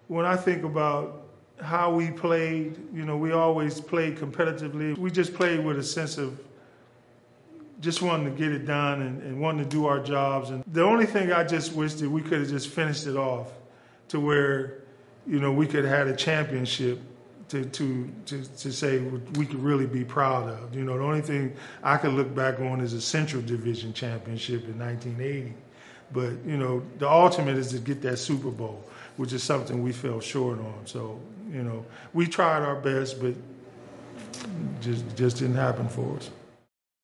when I think about how we played, we always played competitively. We just played with a sense of just wanting to get it done and wanting to do our jobs. And the only thing I just wish that we could have just finished it off to where, we could have had a championship to say we could really be proud of. The only thing I could look back on is a Central Division championship in 1980. But, the ultimate is to get that Super Bowl, which is something we fell short on. So, we tried our best, but just didn't happen for us.